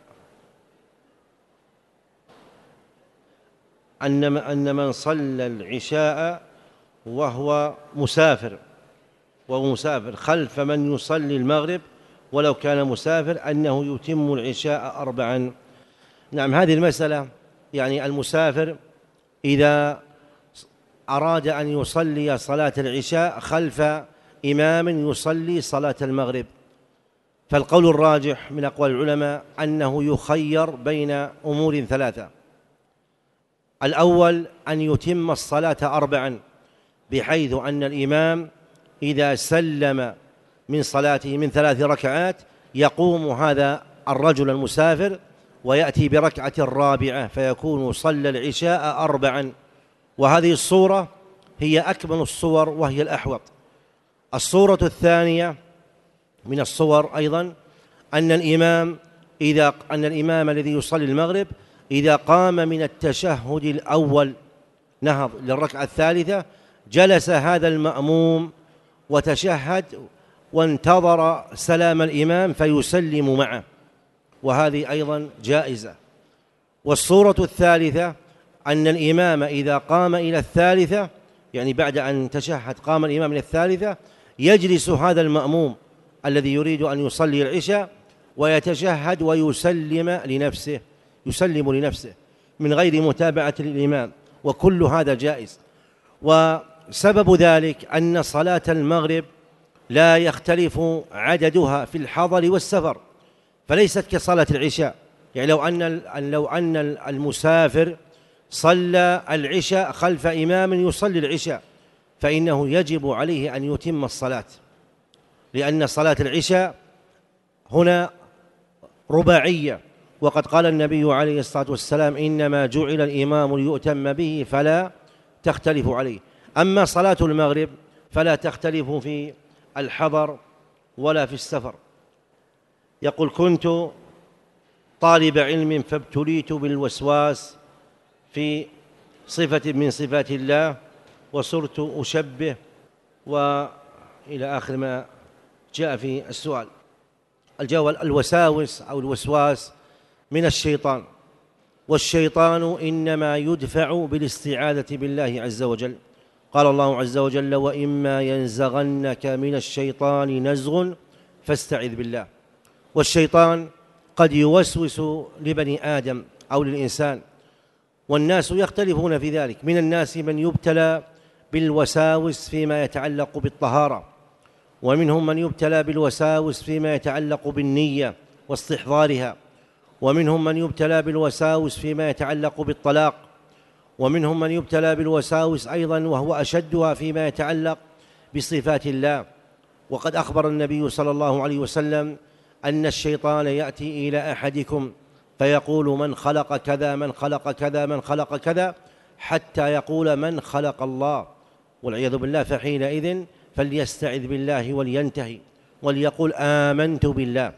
أن أن من صلى العشاء وهو مسافر وهو مسافر خلف من يصلي المغرب ولو كان مسافر أنه يتم العشاء أربعا. نعم، هذه المسألة يعني المسافر إذا أراد أن يصلي صلاة العشاء خلف إمام يصلي صلاة المغرب، فالقول الراجح من أقوال العلماء أنه يخير بين أمور ثلاثة. الأول أن يتم الصلاة أربعا، بحيث أن الإمام إذا سلم من صلاته من ثلاث ركعات يقوم هذا الرجل المسافر ويأتي بركعة الرابعة فيكون صلى العشاء أربعا، وهذه الصورة هي أكمل الصور وهي الأحوط. الصورة الثانية من الصور أيضا أن الإمام إذا أن الإمام الذي يصلي المغرب إذا قام من التشهد الأول نهض للركعة الثالثة جلس هذا المأموم وتشهد وانتظر سلام الإمام فيسلم معه، وهذه أيضا جائزة. والصورة الثالثة أن الإمام إذا قام إلى الثالثة، يعني بعد أن تشهد قام الإمام إلى الثالثة، يجلس هذا المأموم الذي يريد أن يصلي العشاء ويتشهد ويسلم لنفسه يسلم لنفسه من غير متابعة للإمام، وكل هذا جائز. وسبب ذلك أن صلاة المغرب لا يختلف عددها في الحضر والسفر، فليست كصلاة العشاء. يعني لو أن لو أن المسافر صلى العشاء خلف إمام يصلي العشاء فإنه يجب عليه أن يتم الصلاة، لأن صلاة العشاء هنا رباعية، وقد قال النبي عليه الصلاة والسلام إنما جعل الإمام ليؤتم به فلا تختلف عليه. أما صلاة المغرب فلا تختلف في الحضر ولا في السفر. يقول: كنت طالب علم فابتليت بالوسواس في صفة من صفات الله وصرت أشبه، وإلى آخر ما جاء في السؤال. الجواب: الوساوس أو الوسواس من الشيطان، والشيطان إنما يدفع بالاستعاذة بالله عز وجل. قال الله عز وجل: وإما ينزغنك من الشيطان نزغ فاستعذ بالله. والشيطان قد يوسوس لبني آدم أو للإنسان، والناس يختلفون في ذلك. من الناس من يبتلى بالوساوس فيما يتعلق بالطهارة، ومنهم من يبتلى بالوساوس فيما يتعلق بالنية واستحضارها، ومنهم من يبتلى بالوساوس فيما يتعلق بالطلاق، ومنهم من يبتلى بالوساوس أيضا وهو أشدها فيما يتعلق بصفات الله. وقد أخبر النبي صلى الله عليه وسلم أن الشيطان يأتي إلى أحدكم فيقول: من خلق كذا من خلق كذا من خلق كذا، حتى يقول: من خلق الله، والعياذ بالله. فحينئذ فليستعذ بالله ولينتهي وليقول: آمنت بالله.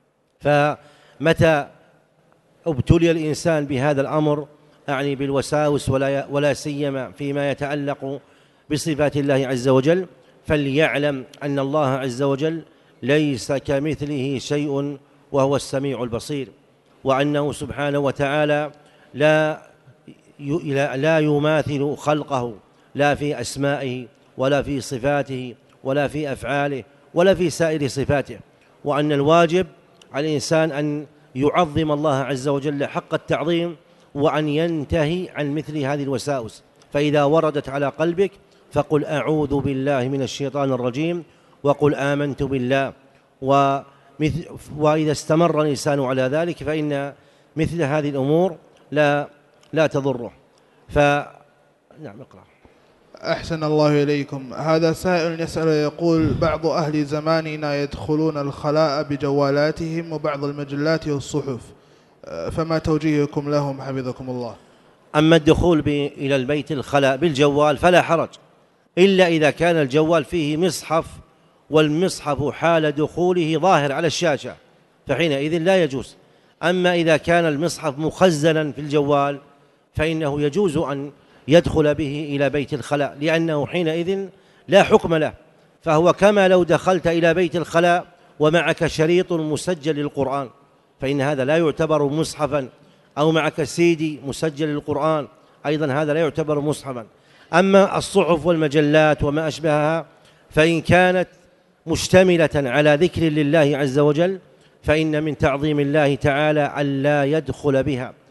فمتى ابتلي الإنسان بهذا الأمر، أعني بالوساوس ولا, ولا سيما فيما يتعلق بصفات الله عز وجل، فليعلم أن الله عز وجل ليس كمثله شيء وهو السميع البصير، وأنه سبحانه وتعالى لا لا يماثل خلقه لا في أسمائه ولا في صفاته ولا في أفعاله ولا في سائر صفاته، وأن الواجب على الإنسان أن يعظم الله عز وجل حق التعظيم وأن ينتهي عن مثل هذه الوساوس. فإذا وردت على قلبك فقل: أعوذ بالله من الشيطان الرجيم، وقل: آمنت بالله. ومثل وإذا استمر الإنسان على ذلك فإن مثل هذه الأمور لا لا تضره. فنعم، اقرأ. أحسن الله إليكم. هذا سائل يسأل يقول: بعض أهل زماننا يدخلون الخلاء بجوالاتهم وبعض المجلات والصحف، فما توجيهكم لهم حفظكم الله؟ أما الدخول إلى البيت الخلاء بالجوال فلا حرج، إلا إذا كان الجوال فيه مصحف والمصحف حال دخوله ظاهر على الشاشة، فحينئذ لا يجوز. أما إذا كان المصحف مخزنا في الجوال فإنه يجوز أن يدخل به إلى بيت الخلاء، لأنه حينئذ لا حكم له، فهو كما لو دخلت إلى بيت الخلاء ومعك شريط مسجل للقرآن، فإن هذا لا يعتبر مصحفا، أو معك سيدي مسجل للقرآن أيضا هذا لا يعتبر مصحفا. أما الصحف والمجلات وما أشبهها فإن كانت مشتملة على ذكر لله عز وجل فإن من تعظيم الله تعالى أن لا يدخل بها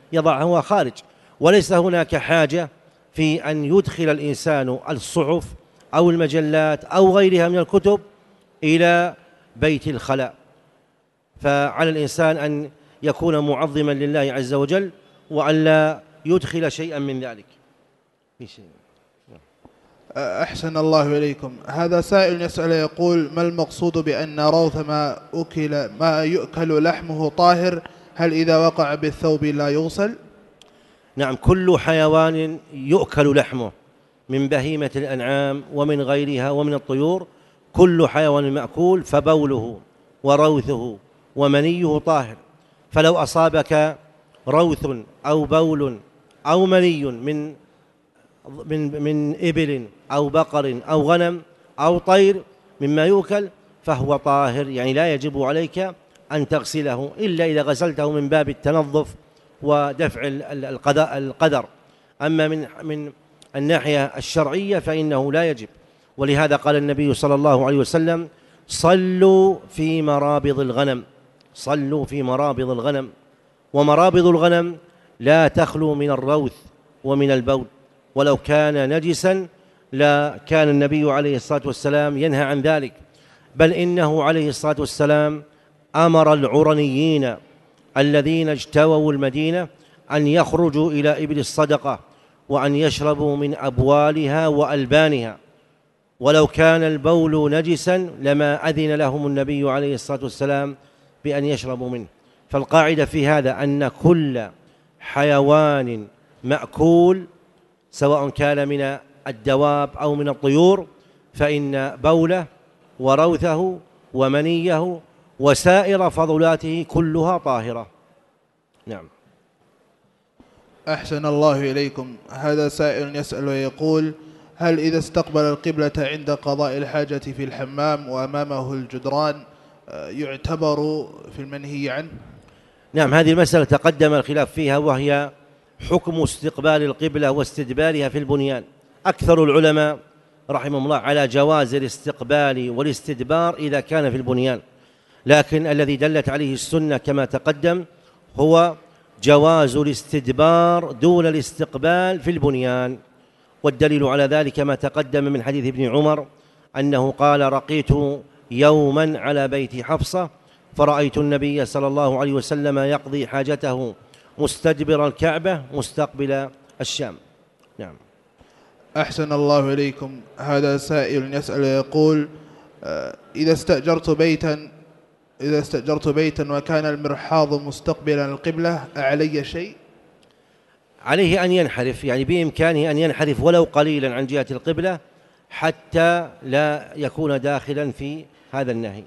يضعها خارج، وليس هناك حاجة في أن يدخل الإنسان الصحف أو المجلات أو غيرها من الكتب إلى بيت الخلاء. فعلى الإنسان أن يكون معظما لله عز وجل وأن لا يدخل شيئا من ذلك. أحسن الله إليكم. هذا سائل يسأل يقول: ما المقصود بأن روث ما أكل ما يؤكل لحمه طاهر؟ هل إذا وقع بالثوب لا يغسل؟ نعم، كل حيوان يؤكل لحمه من بهيمة الأنعام ومن غيرها ومن الطيور، كل حيوان مأكول فبوله وروثه ومنيه طاهر. فلو أصابك روث أو بول أو مني من من من إبل أو بقر أو غنم أو طير مما يؤكل فهو طاهر، يعني لا يجب عليك أن تغسله إلا إذا غسلته من باب التنظف ودفع القدر. أما من من الناحية الشرعية فإنه لا يجب. ولهذا قال النبي صلى الله عليه وسلم: صلوا في مرابض الغنم، صلوا في مرابض الغنم. ومرابض الغنم لا تخلو من الروث ومن البول، ولو كان نجسا لا كان النبي عليه الصلاة والسلام ينهى عن ذلك، بل إنه عليه الصلاة والسلام أمر العرنيين الذين اجتووا المدينة أن يخرجوا إلى إبل الصدقة وأن يشربوا من أبوالها وألبانها، ولو كان البول نجسا لما أذن لهم النبي عليه الصلاة والسلام بأن يشربوا منه. فالقاعدة في هذا أن كل حيوان مأكول سواء كان من الدواب أو من الطيور فإن بوله وروثه ومنيه وسائر فضلاته كلها طاهرة. نعم. أحسن الله إليكم. هذا سائل يسأل ويقول: هل إذا استقبل القبلة عند قضاء الحاجة في الحمام وأمامه الجدران يعتبر في المنهي عنه؟ نعم، هذه المسألة تقدم الخلاف فيها، وهي حكم استقبال القبلة واستدبارها في البنيان. أكثر العلماء رحمهم الله على جواز الاستقبال والاستدبار إذا كان في البنيان، لكن الذي دلت عليه السنة كما تقدم هو جواز الاستدبار دون الاستقبال في البنيان. والدليل على ذلك ما تقدم من حديث ابن عمر أنه قال: رقيت يوما على بيت حفصة فرأيت النبي صلى الله عليه وسلم يقضي حاجته مستدبر الكعبة مستقبل الشام. نعم. أحسن الله إليكم. هذا سائل يسأل يقول: إذا استأجرت بيتا إذا استأجرت بيتا وكان المرحاض مستقبلا القبلة أعلي شيء؟ عليه أن ينحرف، يعني بإمكانه أن ينحرف ولو قليلا عن جهة القبلة حتى لا يكون داخلا في هذا النهي.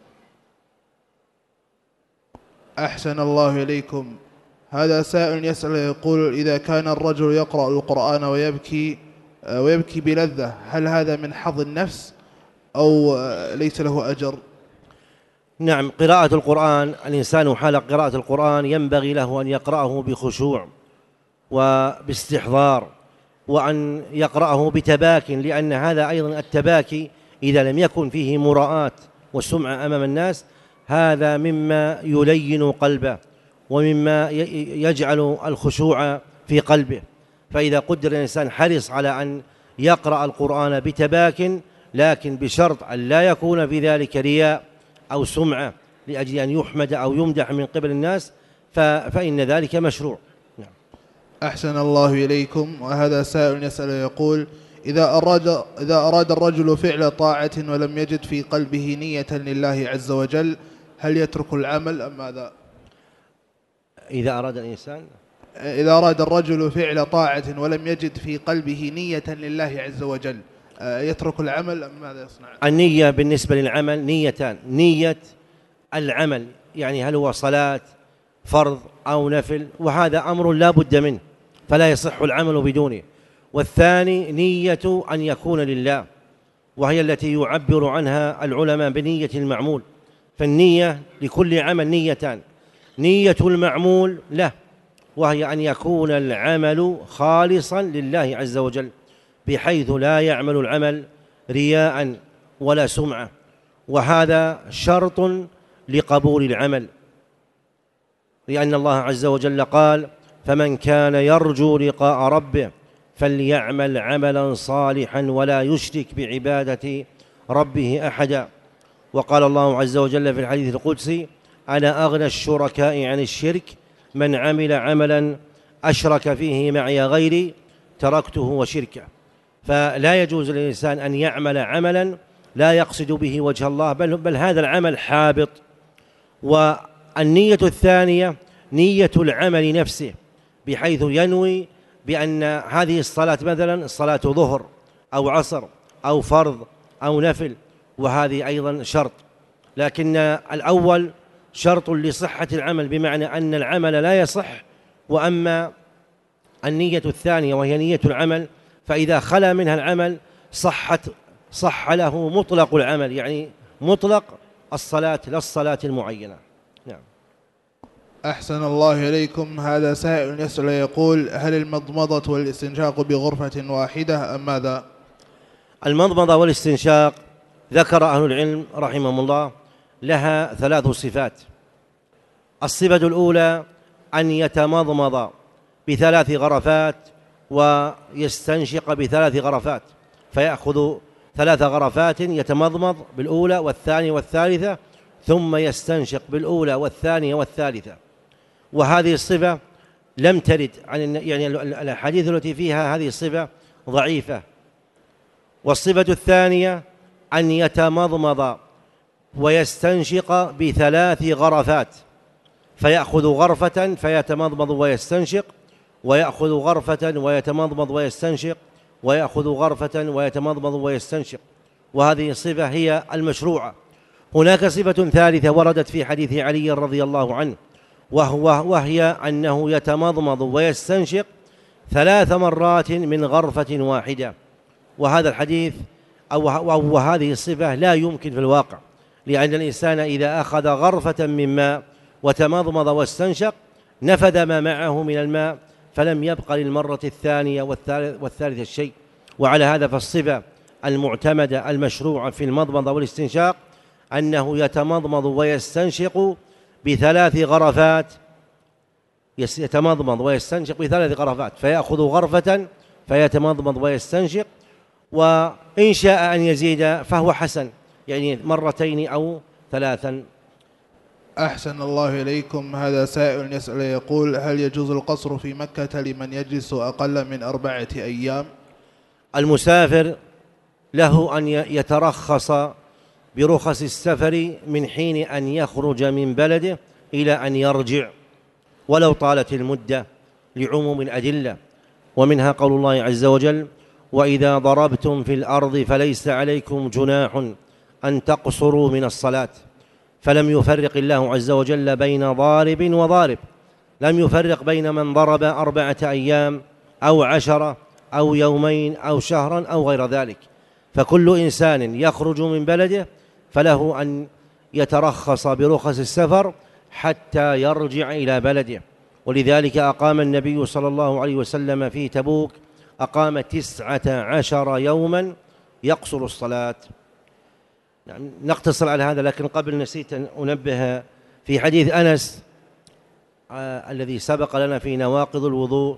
أحسن الله إليكم. هذا سائل يسأل يقول: إذا كان الرجل يقرأ القرآن ويبكي ويبكي بلذة هل هذا من حظ النفس أو ليس له أجر؟ نعم، قراءة القرآن، الإنسان حال قراءة القرآن ينبغي له أن يقرأه بخشوع وباستحضار، وأن يقرأه بتباك، لأن هذا أيضا التباكي إذا لم يكن فيه مراءة وسمعة أمام الناس هذا مما يلين قلبه ومما يجعل الخشوع في قلبه. فإذا قدر الإنسان حرص على أن يقرأ القرآن بتباك، لكن بشرط أن لا يكون في ذلك رياء أو سمعة لأجل أن يحمد أو يمدح من قبل الناس، فإن ذلك مشروع. نعم. أحسن الله إليكم. وهذا سائل يسأل يقول: إذا أراد, إذا أراد الرجل فعل طاعة ولم يجد في قلبه نية لله عز وجل هل يترك العمل أم ماذا؟ إذا أراد الإنسان إذا أراد الرجل فعل طاعة ولم يجد في قلبه نية لله عز وجل يترك العمل أم ماذا يصنع؟ النية بالنسبة للعمل نيتان: نية العمل يعني هل هو صلاة فرض أو نفل، وهذا أمر لا بد منه فلا يصح العمل بدونه. والثاني نية أن يكون لله، وهي التي يعبر عنها العلماء بنية المعمول. فالنية لكل عمل نيتان: نية المعمول له وهي أن يكون العمل خالصا لله عز وجل بحيث لا يعمل العمل رياء ولا سمعة، وهذا شرط لقبول العمل، لأن الله عز وجل قال: فمن كان يرجو لقاء ربه فليعمل عملا صالحا ولا يشرك بعبادة ربه أحدا. وقال الله عز وجل في الحديث القدسي: أنا أغنى الشركاء عن الشرك، من عمل عملا أشرك فيه معي غيري تركته وشركه. فلا يجوز للإنسان أن يعمل عملا لا يقصد به وجه الله، بل, بل هذا العمل حابط. والنية الثانية نية العمل نفسه، بحيث ينوي بأن هذه الصلاة مثلا صلاة ظهر أو عصر أو فرض أو نفل، وهذه أيضا شرط. لكن الأول شرط لصحة العمل، بمعنى أن العمل لا يصح. وأما النية الثانية وهي نية العمل، فإذا خلا منها العمل صحت صح له مطلق العمل، يعني مطلق الصلاة لا الصلاة المعينة. نعم. أحسن الله إليكم. هذا سائل يسأل يقول: هل المضمضة والاستنشاق بغرفة واحدة أم ماذا؟ المضمضة والاستنشاق ذكر أهل العلم رحمهم الله لها ثلاث صفات. الصفة الأولى أن يتمضمض بثلاث غرفات ويستنشق بثلاث غرفات، فيأخذ ثلاث غرفات يتمضمض بالأولى والثانية والثالثة، ثم يستنشق بالأولى والثانية والثالثة. وهذه الصفة لم ترد عن يعني الأحاديث التي فيها هذه الصفة ضعيفة. والصفة الثانية أن يتمضمض ويستنشق بثلاث غرفات، فيأخذ غرفة فيتمضمض ويستنشق، ويأخذ غرفة ويتمضمض ويستنشق، ويأخذ غرفة ويتمضمض ويستنشق. وهذه الصفة هي المشروعة. هناك صفة ثالثة وردت في حديث علي رضي الله عنه، وهو وهي أنه يتمضمض ويستنشق ثلاث مرات من غرفة واحدة. وهذا الحديث أو وهذه الصفة لا يمكن في الواقع، لأن الإنسان إذا أخذ غرفة من ماء وتمضمض واستنشق نفذ ما معه من الماء، فلم يبق للمرة الثانية والثالثة الشيء. وعلى هذا فالصفة المعتمدة المشروعة في المضمضة والاستنشاق أنه يتمضمض ويستنشق بثلاث غرفات، يتمضمض ويستنشق بثلاث غرفات، فيأخذ غرفة فيتمضمض ويستنشق، وإن شاء أن يزيد فهو حسن، يعني مرتين أو ثلاثا. أحسن الله إليكم. هذا سائل يسأل يقول: هل يجوز القصر في مكة لمن يجلس أقل من أربعة أيام؟ المسافر له أن يترخص برخص السفر من حين أن يخرج من بلده إلى أن يرجع، ولو طالت المدة، لعموم الأدلة، ومنها قول الله عز وجل: وإذا ضربتم في الأرض فليس عليكم جناح أن تقصروا من الصلاة. فلم يفرق الله عز وجل بين ضارب وضارب، لم يفرق بين من ضرب أربعة أيام أو عشرة أو يومين أو شهرا أو غير ذلك. فكل إنسان يخرج من بلده فله أن يترخص برخص السفر حتى يرجع إلى بلده. ولذلك أقام النبي صلى الله عليه وسلم في تبوك أقام تسعة عشر يوما يقصر الصلاة. يعني نقتصر على هذا، لكن قبل نسيت أن أنبه في حديث أنس آه الذي سبق لنا في نواقض الوضوء،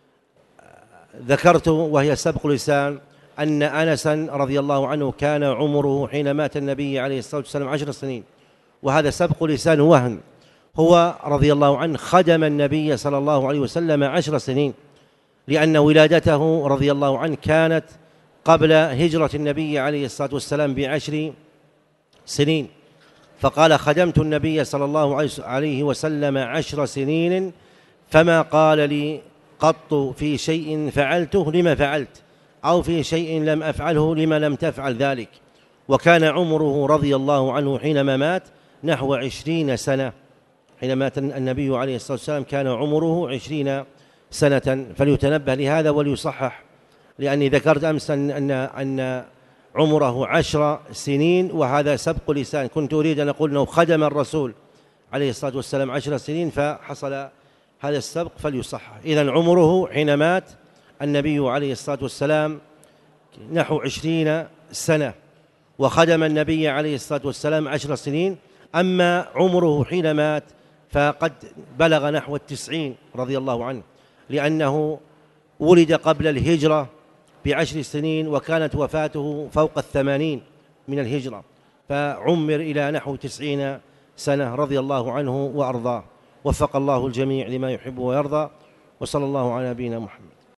ذكرت وهي سبق لسان أن أنسا رضي الله عنه كان عمره حين مات النبي عليه الصلاة والسلام عشر سنين، وهذا سبق لسان وهم. هو رضي الله عنه خدم النبي صلى الله عليه وسلم عشر سنين، لأن ولادته رضي الله عنه كانت قبل هجرة النبي عليه الصلاة والسلام بعشر سنين. فقال: خدمت النبي صلى الله عليه وسلم عشر سنين فما قال لي قط في شيء فعلته لما فعلت، أو في شيء لم أفعله لما لم تفعل ذلك. وكان عمره رضي الله عنه حينما مات نحو عشرين سنة. حين مات النبي عليه الصلاة والسلام كان عمره عشرين سنة، فليتنبه لهذا وليصحح، لأني ذكرت أمس أن أن عمره عشر سنين، وهذا سبق لسان. كنت أريد أن أقول أنه خدم الرسول عليه الصلاة والسلام عشر سنين فحصل هذا السبق فليصحح. إذن عمره حين مات النبي عليه الصلاة والسلام نحو عشرين سنة، وخدم النبي عليه الصلاة والسلام عشر سنين. أما عمره حين مات فقد بلغ نحو التسعين رضي الله عنه، لأنه ولد قبل الهجرة بعشر سنين، وكانت وفاته فوق الثمانين من الهجرة، فعمر إلى نحو تسعين سنة رضي الله عنه وأرضاه. وفق الله الجميع لما يحب ويرضى، وصلى الله على نبينا محمد.